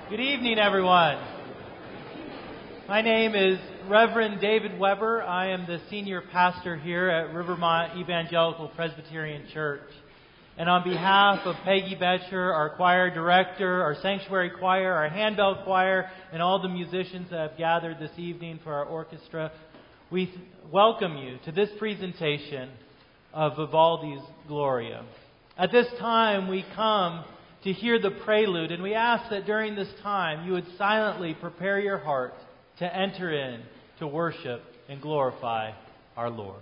Good evening, everyone. My name is Reverend David Weber. I am the senior pastor here at Rivermont Evangelical Presbyterian Church. And on behalf of Peggy Betcher, our choir director, our sanctuary choir, our handbell choir, and all the musicians that have gathered this evening for our orchestra, we welcome you to this presentation of Vivaldi's Gloria. At this time, we come to hear the prelude, and we ask that during this time you would silently prepare your heart to enter in to worship and glorify our Lord.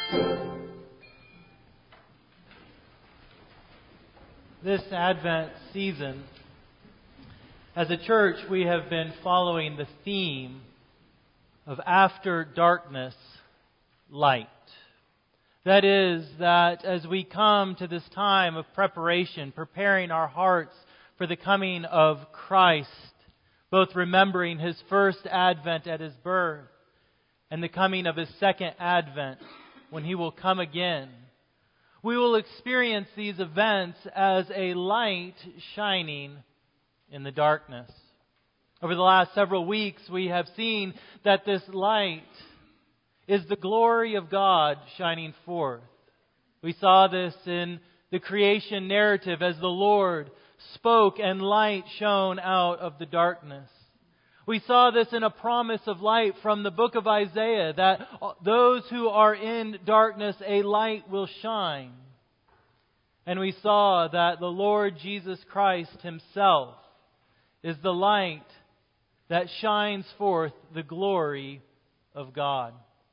This Advent season, as a church, we have been following the theme of after darkness, light. That is, that as we come to this time of preparation, preparing our hearts for the coming of Christ, both remembering His first advent at His birth and the coming of His second advent when He will come again, we will experience these events as a light shining in the darkness. Over the last several weeks, we have seen that this light is the glory of God shining forth. We saw this in the creation narrative as the Lord spoke and light shone out of the darkness. We saw this in a promise of light from the book of Isaiah, that those who are in darkness, a light will shine. And we saw that the Lord Jesus Christ Himself is the light that shines forth the glory of God.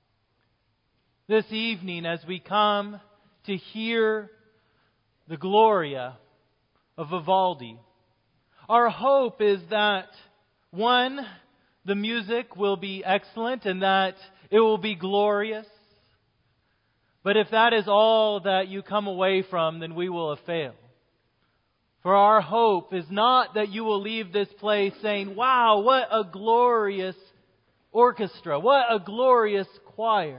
This evening, as we come to hear the Gloria of Vivaldi, our hope is that, one, the music will be excellent and that it will be glorious. But if that is all that you come away from, then we will have failed. For our hope is not that you will leave this place saying, "Wow, what a glorious orchestra, what a glorious choir."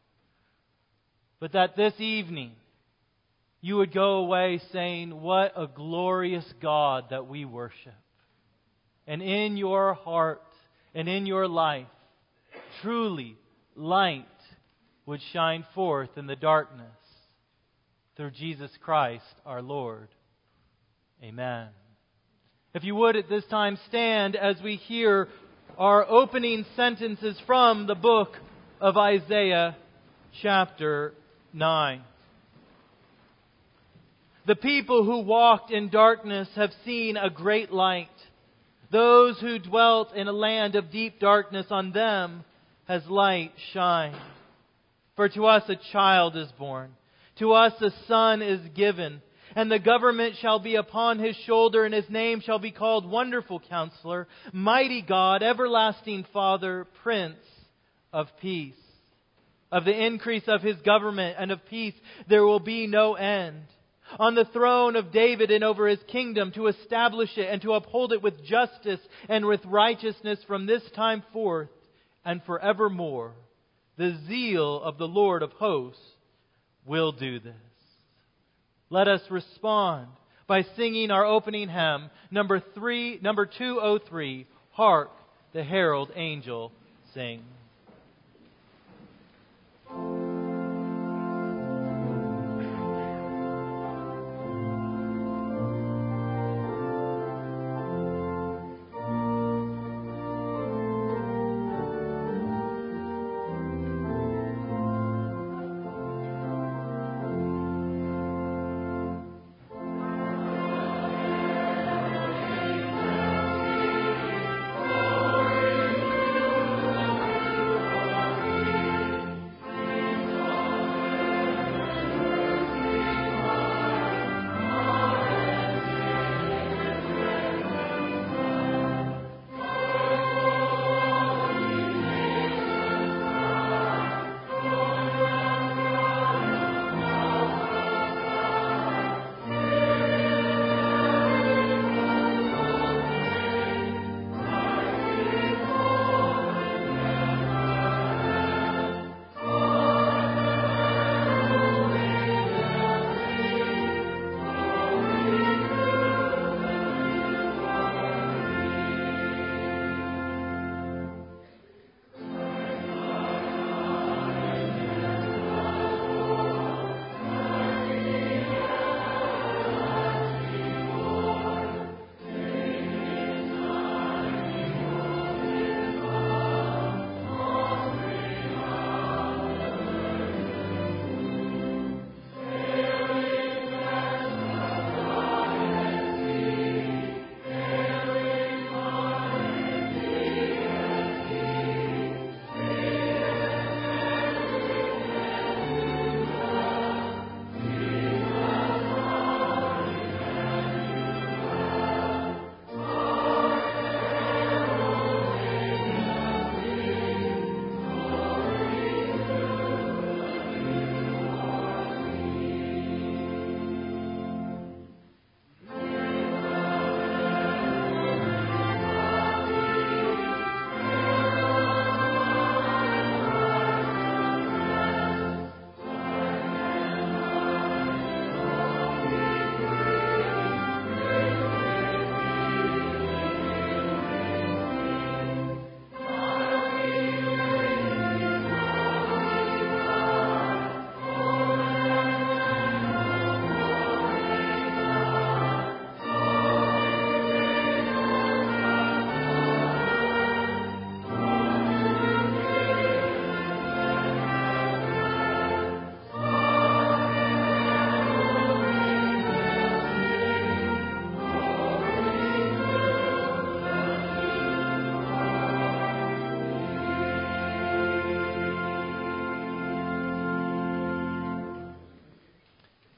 But that this evening you would go away saying, "What a glorious God that we worship." And in your heart and in your life, truly light would shine forth in the darkness through Jesus Christ our Lord. Amen. If you would at this time stand as we hear our opening sentences from the book of Isaiah chapter 9. The people who walked in darkness have seen a great light. Those who dwelt in a land of deep darkness, on them has light shined. For to us a child is born, to us a son is given, and the government shall be upon His shoulder, and His name shall be called Wonderful Counselor, Mighty God, Everlasting Father, Prince of Peace. Of the increase of His government and of peace there will be no end. On the throne of David and over His kingdom, to establish it and to uphold it with justice and with righteousness from this time forth and forevermore. The zeal of the Lord of hosts will do this. Let us respond by singing our opening hymn, number 203, Hark the Herald Angel Sing.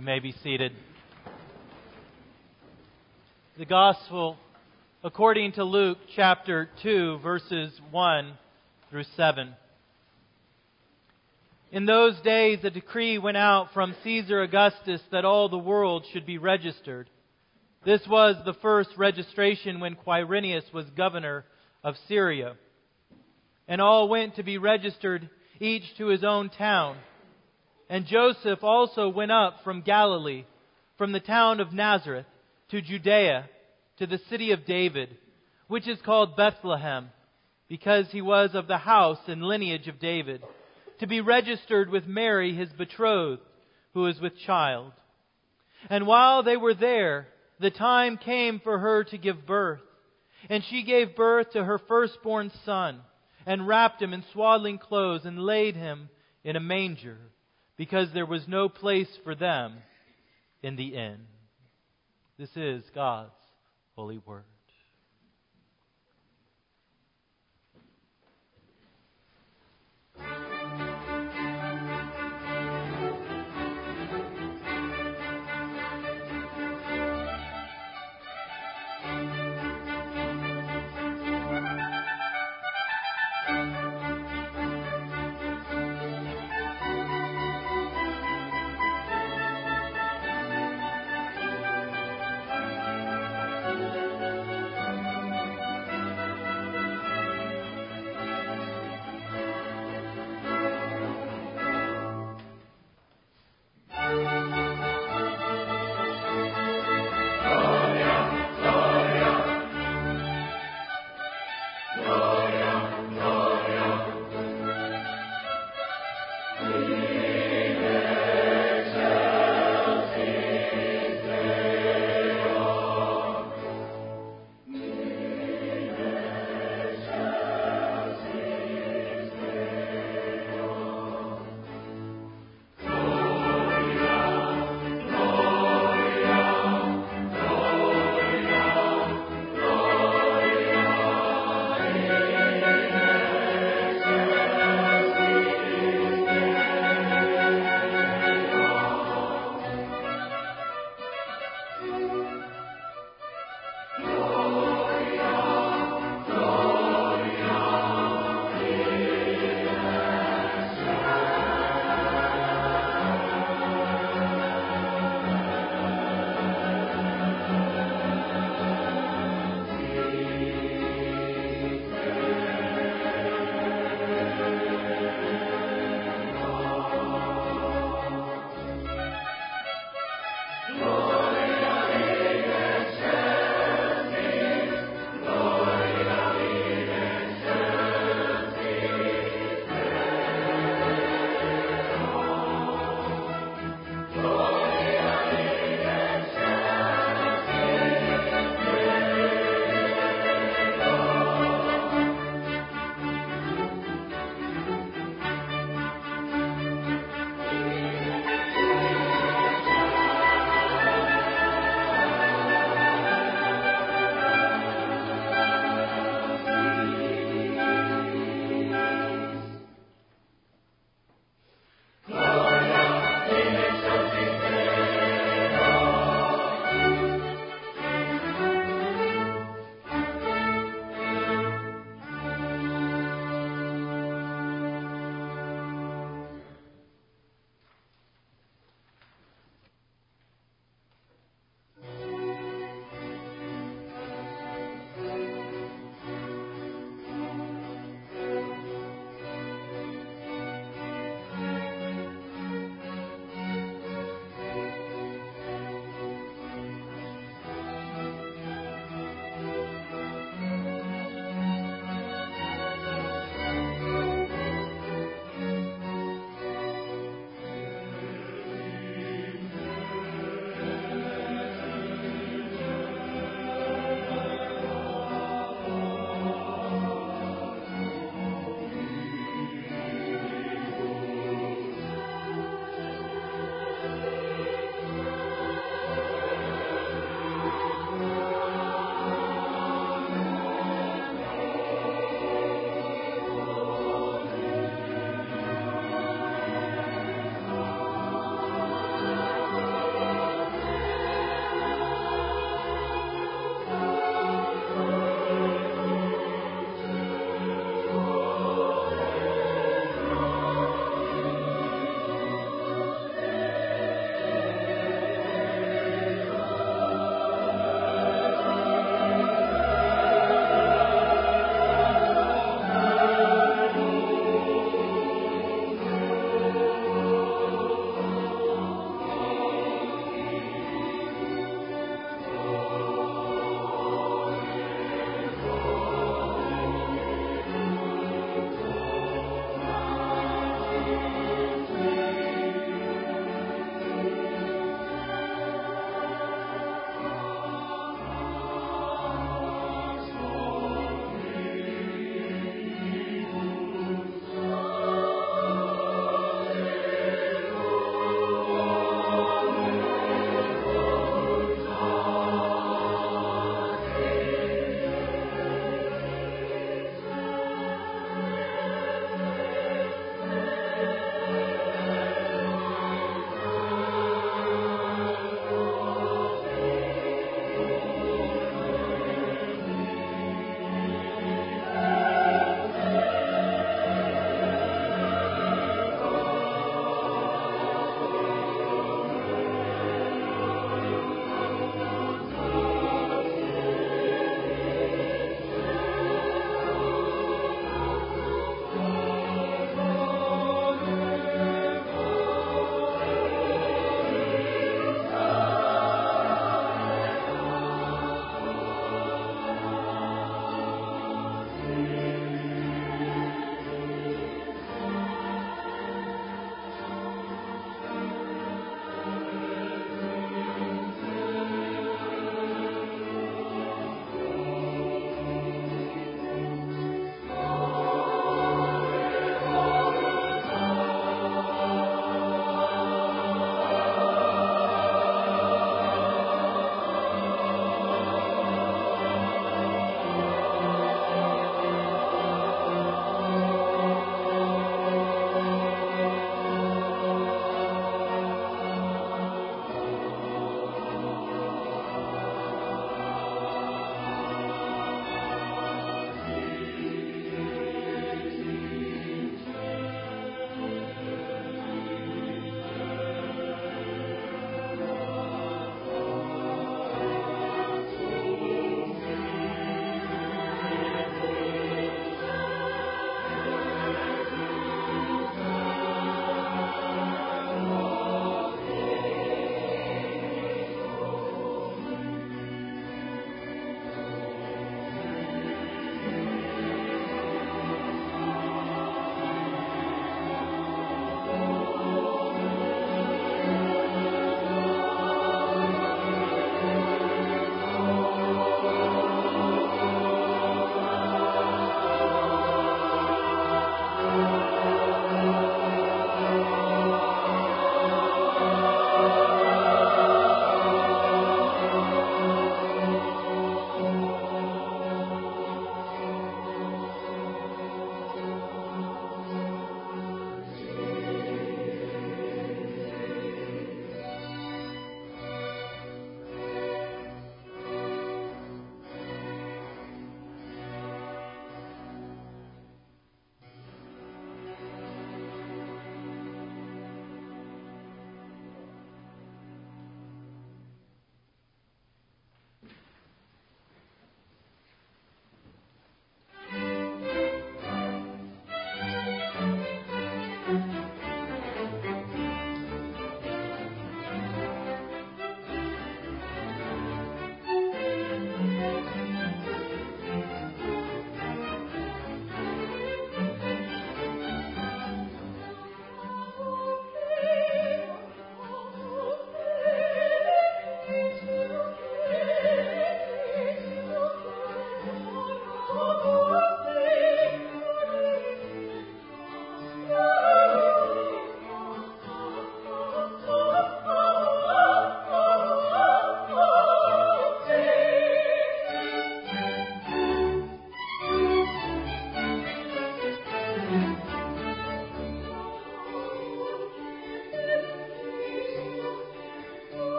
You may be seated. The Gospel according to Luke chapter 2, verses 1 through 7. In those days a decree went out from Caesar Augustus that all the world should be registered. This was the first registration when Quirinius was governor of Syria. And all went to be registered, each to his own town. And Joseph also went up from Galilee, from the town of Nazareth, to Judea, to the city of David, which is called Bethlehem, because he was of the house and lineage of David, to be registered with Mary his betrothed, who was with child. And while they were there, the time came for her to give birth. And she gave birth to her firstborn son, and wrapped him in swaddling clothes, and laid him in a manger, because there was no place for them in the inn. This is God's holy word.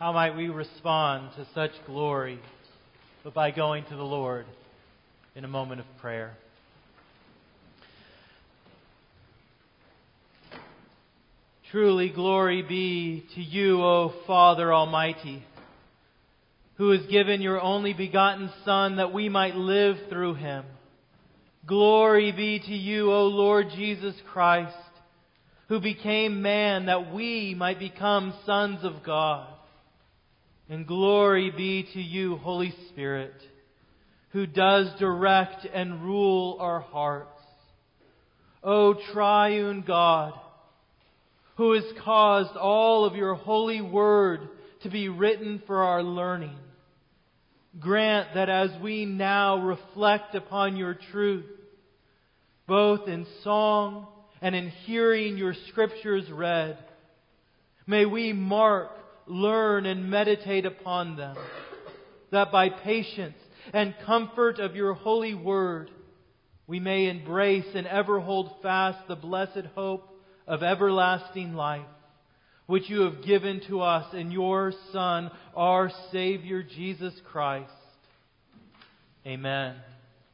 How might we respond to such glory, but by going to the Lord in a moment of prayer. Truly, glory be to you, O Father Almighty, who has given your only begotten Son that we might live through Him. Glory be to you, O Lord Jesus Christ, who became man that we might become sons of God. And glory be to you, Holy Spirit, who does direct and rule our hearts. O triune God, who has caused all of your holy word to be written for our learning, grant that as we now reflect upon your truth, both in song and in hearing your scriptures read, may we mark, learn, and meditate upon them, that by patience and comfort of your holy word, we may embrace and ever hold fast the blessed hope of everlasting life, which you have given to us in your Son, our Savior, Jesus Christ. Amen.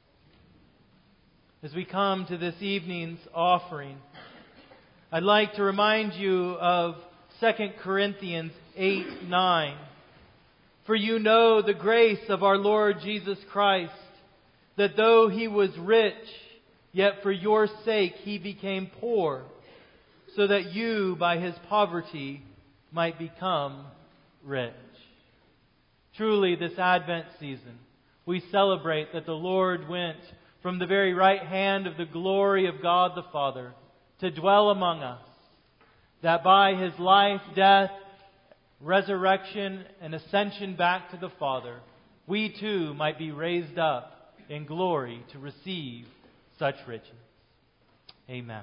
As we come to this evening's offering, I'd like to remind you of 2 Corinthians 8:9. For you know the grace of our Lord Jesus Christ, that though He was rich, yet for your sake He became poor, so that you, by His poverty, might become rich. Truly, this Advent season, we celebrate that the Lord went from the very right hand of the glory of God the Father to dwell among us, that by His life, death, resurrection, and ascension back to the Father, we too might be raised up in glory to receive such riches. Amen.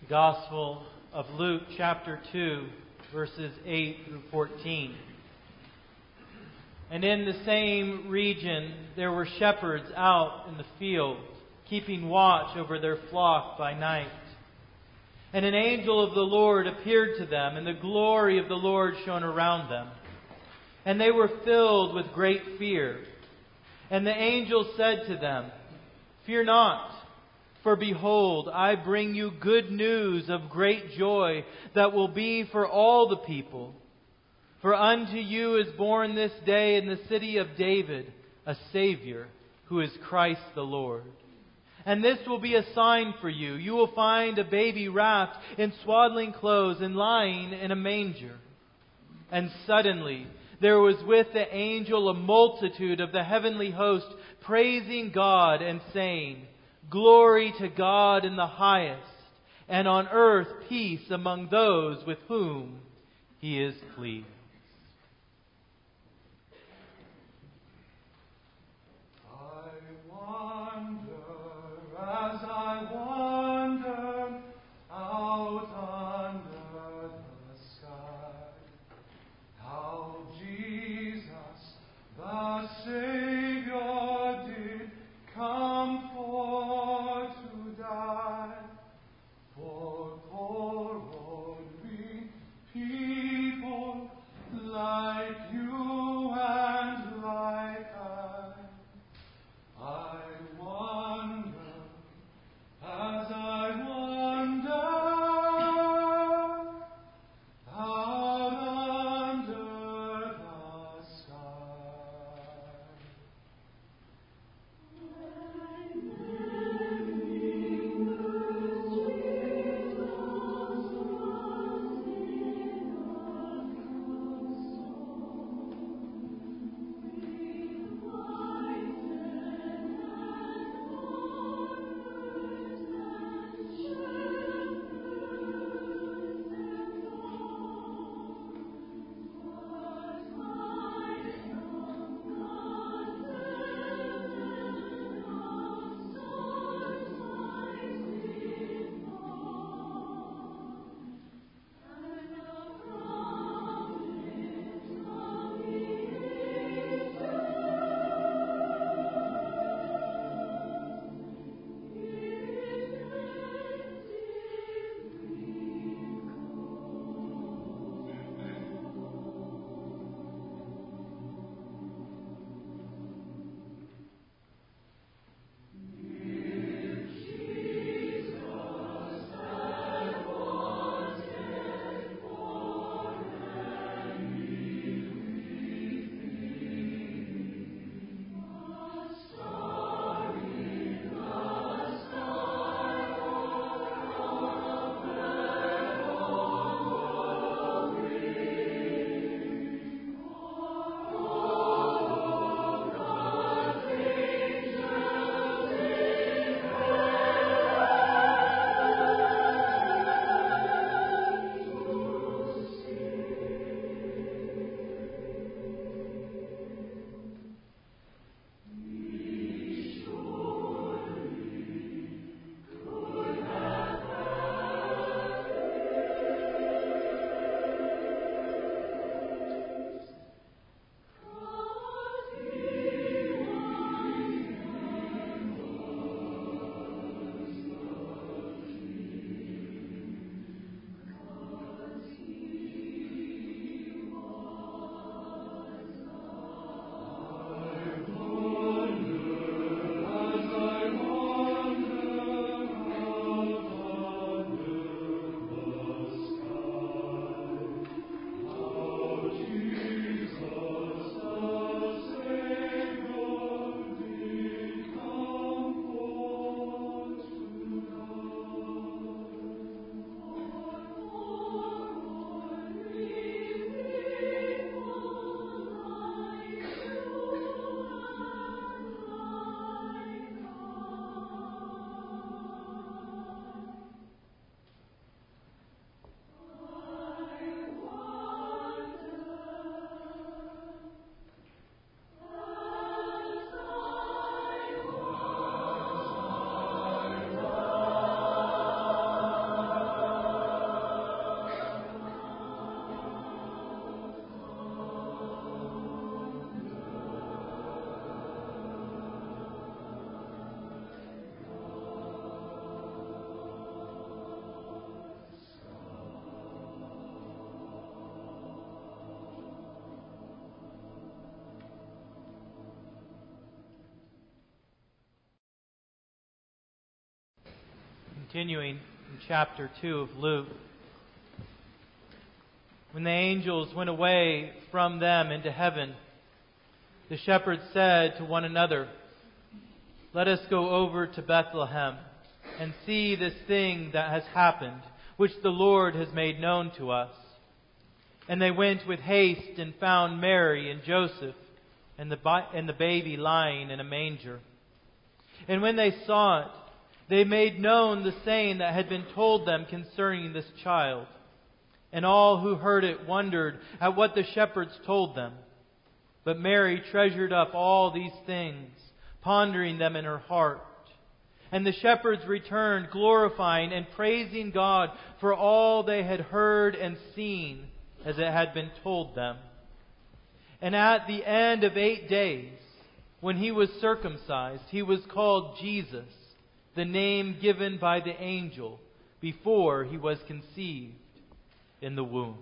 Gospel of Luke chapter 2, verses 8 through 14. And in the same region there were shepherds out in the field, keeping watch over their flock by night. And an angel of the Lord appeared to them, and the glory of the Lord shone around them. And they were filled with great fear. And the angel said to them, "Fear not, for behold, I bring you good news of great joy that will be for all the people. For unto you is born this day in the city of David a Savior, who is Christ the Lord. And this will be a sign for you. You will find a baby wrapped in swaddling clothes and lying in a manger." And suddenly there was with the angel a multitude of the heavenly host, praising God and saying, "Glory to God in the highest, and on earth peace among those with whom He is pleased." As I wander out under the sky, how Jesus, the Savior, did come for to die, for poor lowly people continuing in chapter 2 of Luke. When the angels went away from them into heaven, the shepherds said to one another, "Let us go over to Bethlehem and see this thing that has happened, which the Lord has made known to us." And they went with haste and found Mary and Joseph and the baby lying in a manger. And when they saw it, they made known the saying that had been told them concerning this child. And all who heard it wondered at what the shepherds told them. But Mary treasured up all these things, pondering them in her heart. And the shepherds returned, glorifying and praising God for all they had heard and seen, as it had been told them. And at the end of 8 days, when he was circumcised, he was called Jesus, the name given by the angel before he was conceived in the womb.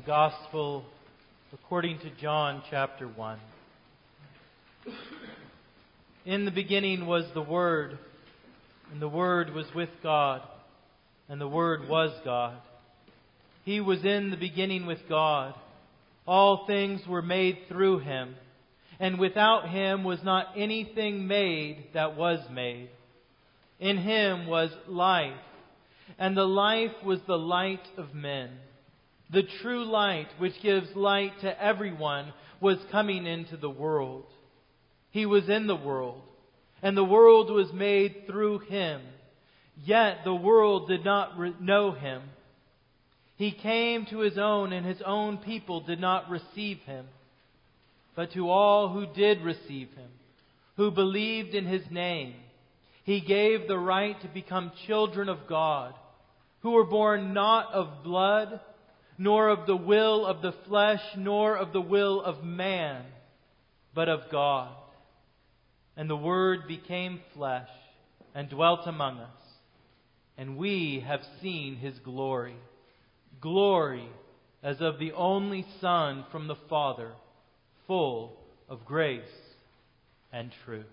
The Gospel according to John chapter 1. In the beginning was the Word, and the Word was with God, and the Word was God. He was in the beginning with God. All things were made through Him, and without Him was not anything made that was made. In Him was life, and the life was the light of men. The true light, which gives light to everyone, was coming into the world. He was in the world, and the world was made through Him. Yet the world did not know Him. He came to His own, and His own people did not receive Him. But to all who did receive Him, who believed in His name, He gave the right to become children of God, who were born not of blood, nor of the will of the flesh, nor of the will of man, but of God. And the Word became flesh and dwelt among us, and we have seen His glory, glory as of the only Son from the Father, full of grace and truth.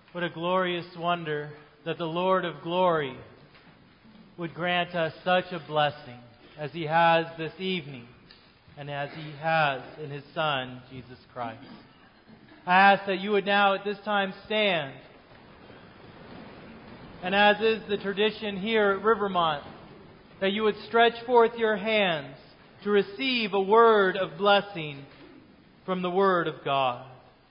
What a glorious wonder that the Lord of glory would grant us such a blessing as He has this evening and as He has in His Son, Jesus Christ. I ask that you would now at this time stand, and as is the tradition here at Rivermont, that you would stretch forth your hands to receive a word of blessing from the Word of God.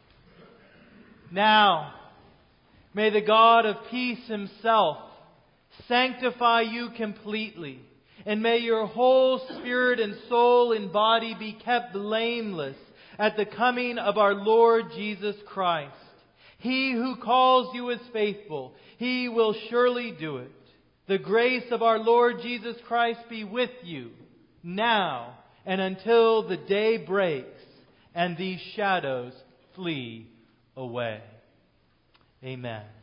Now, may the God of peace Himself sanctify you completely, and may your whole spirit and soul and body be kept blameless at the coming of our Lord Jesus Christ. He who calls you is faithful. He will surely do it. The grace of our Lord Jesus Christ be with you now and until the day breaks and these shadows flee away. Amen.